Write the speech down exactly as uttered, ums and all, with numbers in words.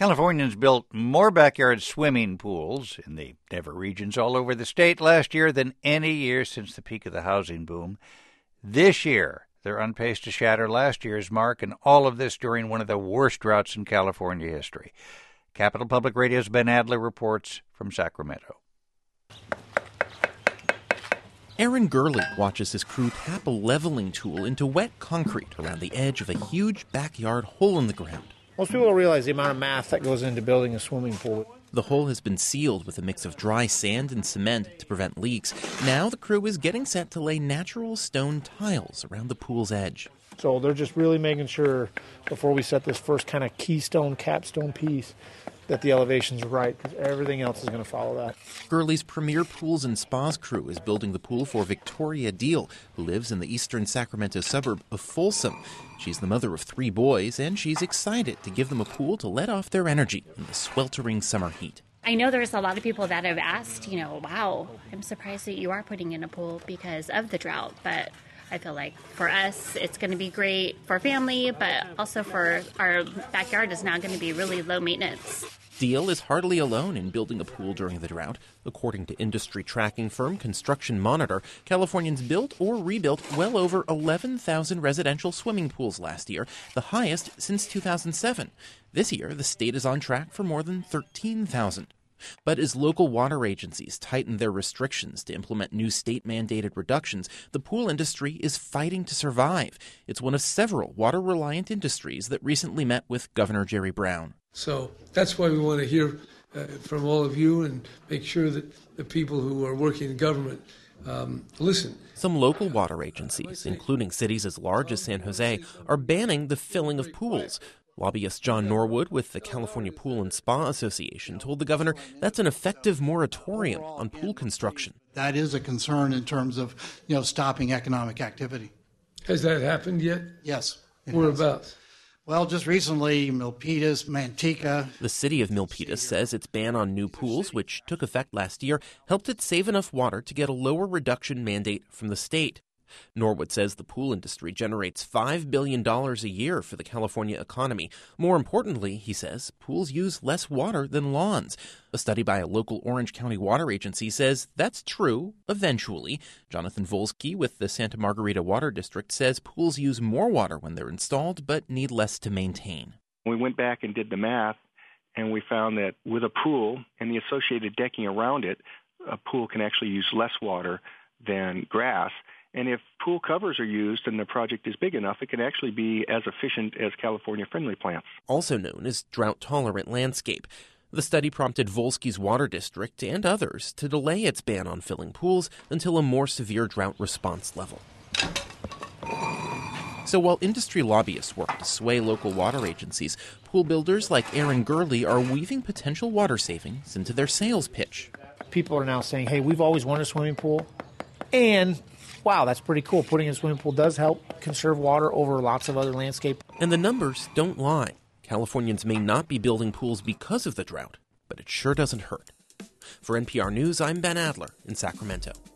Californians built more backyard swimming pools in the Denver regions all over the state last year than any year since the peak of the housing boom. This year, they're on pace to shatter last year's mark, and all of this during one of the worst droughts in California history. Capital Public Radio's Ben Adler reports from Sacramento. Aaron Gurley watches his crew tap a leveling tool into wet concrete around the edge of a huge backyard hole in the ground. Most people don't realize the amount of math that goes into building a swimming pool. The hole has been sealed with a mix of dry sand and cement to prevent leaks. Now the crew is getting set to lay natural stone tiles around the pool's edge. So they're just really making sure, before we set this first kind of keystone, capstone piece, that the elevation's right, because everything else is going to follow that. Gurley's Premier Pools and Spas crew is building the pool for Victoria Deal, who lives in the eastern Sacramento suburb of Folsom. She's the mother of three boys, and she's excited to give them a pool to let off their energy in the sweltering summer heat. I know there's a lot of people that have asked, you know, wow, I'm surprised that you are putting in a pool because of the drought, but I feel like for us, it's going to be great for family, but also for our backyard is now going to be really low maintenance. Deal is hardly alone in building a pool during the drought. According to industry tracking firm Construction Monitor, Californians built or rebuilt well over eleven thousand residential swimming pools last year, the highest since two thousand seven. This year, the state is on track for more than thirteen thousand. But as local water agencies tighten their restrictions to implement new state-mandated reductions, the pool industry is fighting to survive. It's one of several water-reliant industries that recently met with Governor Jerry Brown. So that's why we want to hear uh, from all of you and make sure that the people who are working in government um, listen. Some local water agencies, including cities as large as San Jose, are banning the filling of pools. Lobbyist John Norwood with the California Pool and Spa Association told the governor that's an effective moratorium on pool construction. That is a concern in terms of, you know, stopping economic activity. Has that happened yet? Yes. Whereabouts? Well, just recently, Milpitas, Manteca. The city of Milpitas says its ban on new pools, which took effect last year, helped it save enough water to get a lower reduction mandate from the state. Norwood says the pool industry generates five billion dollars a year for the California economy. More importantly, he says, pools use less water than lawns. A study by a local Orange County water agency says that's true eventually. Jonathan Volsky with the Santa Margarita Water District says pools use more water when they're installed but need less to maintain. We went back and did the math, and we found that with a pool and the associated decking around it, a pool can actually use less water than grass. And if pool covers are used and the project is big enough, it can actually be as efficient as California-friendly plants. Also known as drought-tolerant landscape. The study prompted Volsky's Water District and others to delay its ban on filling pools until a more severe drought response level. So while industry lobbyists work to sway local water agencies, pool builders like Aaron Gurley are weaving potential water savings into their sales pitch. People are now saying, hey, we've always wanted a swimming pool, and wow, that's pretty cool. Putting in a swimming pool does help conserve water over lots of other landscape. And the numbers don't lie. Californians may not be building pools because of the drought, but it sure doesn't hurt. For N P R News, I'm Ben Adler in Sacramento.